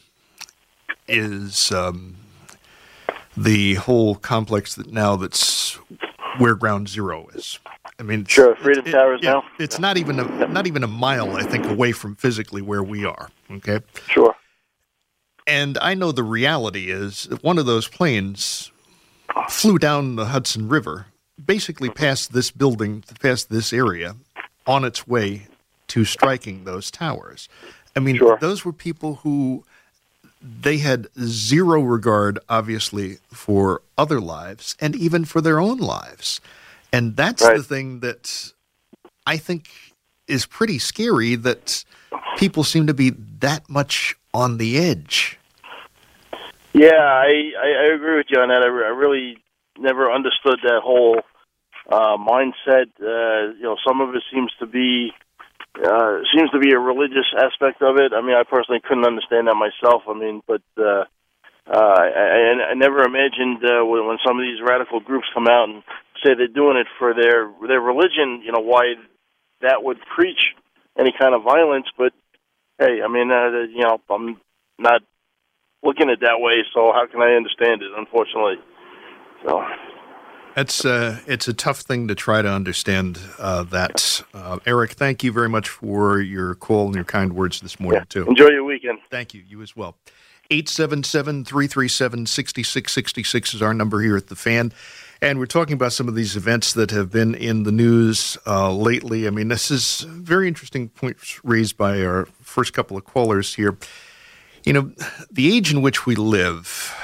is um, the whole complex that now that's where Ground Zero is. I mean, sure, Freedom it, Towers it, now. It's not even a not even a mile, I think, away from physically where we are. Okay, sure. And I know the reality is that one of those planes flew down the Hudson River, basically past this building, past this area, on its way to striking those towers. I mean, sure. Those were people who, they had zero regard, obviously, for other lives and even for their own lives. And that's right. the thing that I think is pretty scary, that people seem to be that much on the edge. Yeah, I, I, I agree with you on that. I, I really never understood that whole uh, mindset. Uh, you know, some of it seems to be uh, seems to be a religious aspect of it. I mean, I personally couldn't understand that myself. I mean, but uh, uh, I, I never imagined uh, when, when some of these radical groups come out and say they're doing it for their their religion, you know, why that would preach any kind of violence. But hey, I mean, uh, you know, I'm not looking at it that way, so how can I understand it, unfortunately? So, It's uh, it's a tough thing to try to understand uh, that. Uh, Eric, thank you very much for your call and your kind words this morning, Yeah. too. Enjoy your weekend. Thank you. You as well. eight seven seven, three three seven, six six six six is our number here at The Fan. And we're talking about some of these events that have been in the news uh, lately. I mean, this is a very interesting points raised by our first couple of callers here. You know, the age in which we live,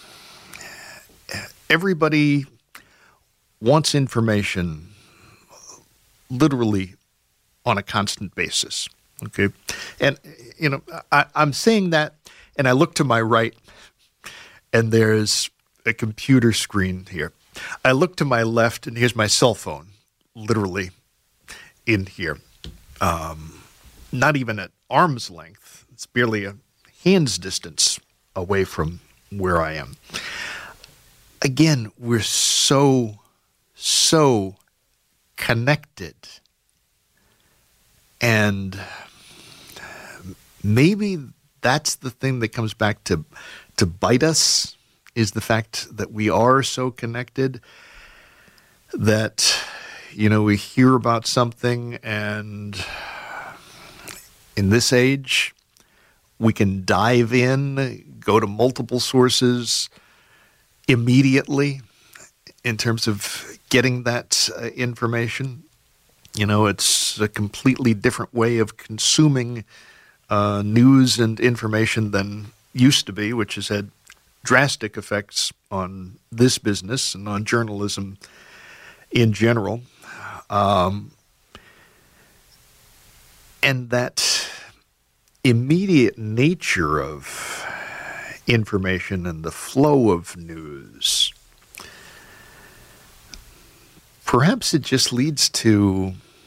everybody wants information literally on a constant basis, okay? And, you know, I, I'm saying that, and I look to my right, and there's a computer screen here. I look to my left, and here's my cell phone, literally in here. Um, not even at arm's length. It's barely a hand's distance away from where I am. Again, we're so, so connected. And maybe that's the thing that comes back to, to bite us, is the fact that we are so connected that, you know, we hear about something, and in this age, we can dive in, go to multiple sources immediately in terms of getting that uh, information. You know, it's a completely different way of consuming uh, news and information than used to be, which has had drastic effects on this business and on journalism in general. Um, and that immediate nature of information and the flow of news, perhaps it just leads to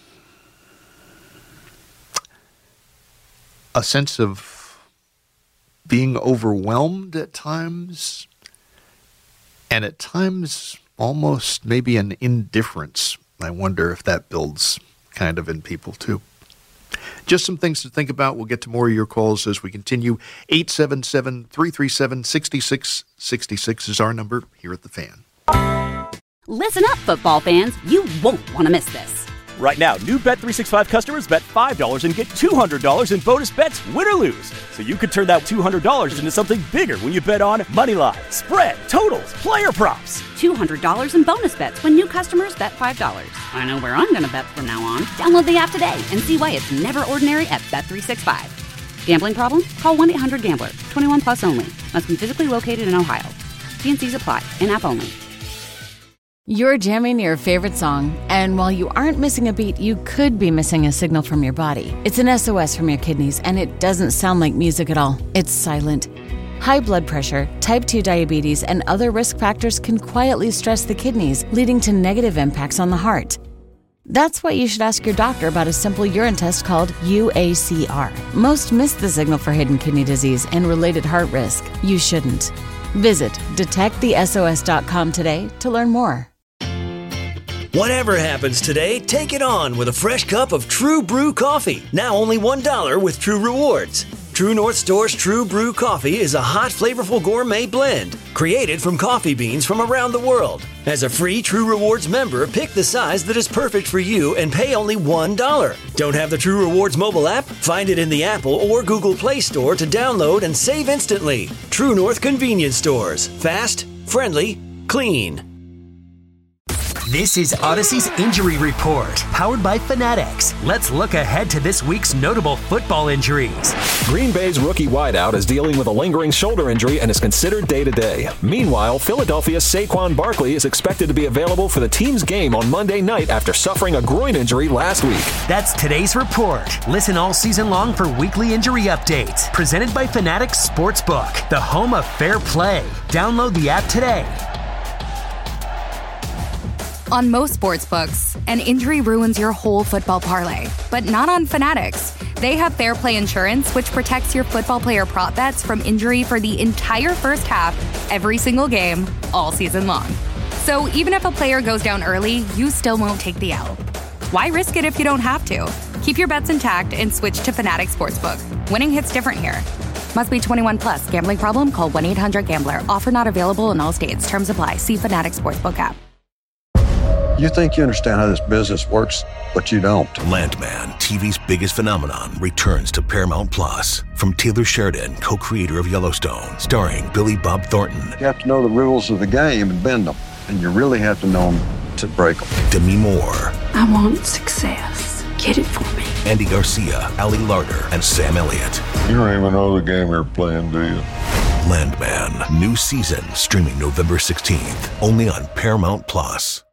a sense of being overwhelmed at times, and at times almost maybe an indifference. I wonder if that builds kind of in people too. Just some things to think about. We'll get to more of your calls as we continue. eight seven seven, three three seven, six six six six is our number here at The Fan. Listen up, football fans. You won't want to miss this. Right now, new Bet three sixty-five customers bet five dollars and get two hundred dollars in bonus bets, win or lose. So you could turn that two hundred dollars into something bigger when you bet on moneyline, spread, totals, player props. two hundred dollars in bonus bets when new customers bet five dollars. I know where I'm going to bet from now on. Download the app today and see why it's never ordinary at Bet three sixty-five. Gambling problem? Call one eight hundred gambler. twenty-one plus only. Must be physically located in Ohio. T and C's apply. In-app only. You're jamming your favorite song, and while you aren't missing a beat, you could be missing a signal from your body. It's an S O S from your kidneys, and it doesn't sound like music at all. It's silent. High blood pressure, type two diabetes, and other risk factors can quietly stress the kidneys, leading to negative impacts on the heart. That's why you should ask your doctor about a simple urine test called U A C R. Most miss the signal for hidden kidney disease and related heart risk. You shouldn't. Visit detect the S O S dot com today to learn more. Whatever happens today, take it on with a fresh cup of True Brew coffee. Now only one dollar with True Rewards. True North Store's True Brew coffee is a hot, flavorful gourmet blend created from coffee beans from around the world. As a free True Rewards member, pick the size that is perfect for you and pay only one dollar. Don't have the True Rewards mobile app? Find it in the Apple or Google Play Store to download and save instantly. True North Convenience Stores. Fast, friendly, clean. This is Odyssey's Injury Report, powered by Fanatics. Let's look ahead to this week's notable football injuries. Green Bay's rookie wideout is dealing with a lingering shoulder injury and is considered day-to-day. Meanwhile, Philadelphia's Saquon Barkley is expected to be available for the team's game on Monday night after suffering a groin injury last week. That's today's report. Listen all season long for weekly injury updates. Presented by Fanatics Sportsbook, the home of fair play. Download the app today. On most sportsbooks, an injury ruins your whole football parlay, but not on Fanatics. They have Fair Play Insurance, which protects your football player prop bets from injury for the entire first half, every single game, all season long. So even if a player goes down early, you still won't take the L. Why risk it if you don't have to? Keep your bets intact and switch to Fanatics Sportsbook. Winning hits different here. Must be twenty-one plus. Gambling problem? Call one eight hundred gambler. Offer not available in all states. Terms apply. See Fanatics Sportsbook app. You think you understand how this business works, but you don't. Landman, T V's biggest phenomenon, returns to Paramount Plus. From Taylor Sheridan, co-creator of Yellowstone, starring Billy Bob Thornton. You have to know the rules of the game and bend them, and you really have to know them to break them. Demi Moore. I want success. Get it for me. Andy Garcia, Ali Larter, and Sam Elliott. You don't even know the game you're playing, do you? Landman, new season, streaming November sixteenth, only on Paramount Plus.